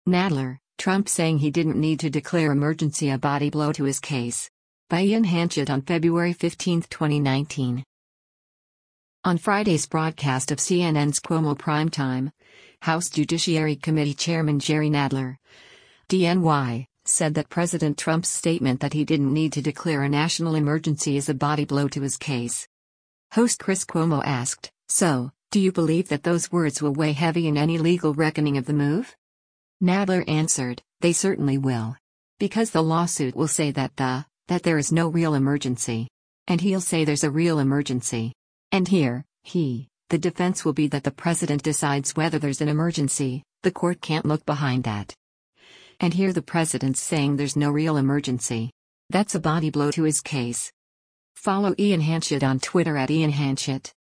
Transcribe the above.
Nadler, Trump saying he didn't need to declare emergency, a body blow to his case. By Ian Hanchett on February 15, 2019. On Friday's broadcast of CNN's Cuomo Primetime, House Judiciary Committee Chairman Jerry Nadler, DNY, said that President Trump's statement that he didn't need to declare a national emergency is a body blow to his case. Host Chris Cuomo asked, "So, do you believe that those words will weigh heavy in any legal reckoning of the move?" Nadler answered, "They certainly will. Because the lawsuit will say that there is no real emergency. And he'll say there's a real emergency. And here, the defense will be that the president decides whether there's an emergency, the court can't look behind that. And here the president's saying there's no real emergency. That's a body blow to his case." Follow Ian Hanchett on Twitter @IanHanchett.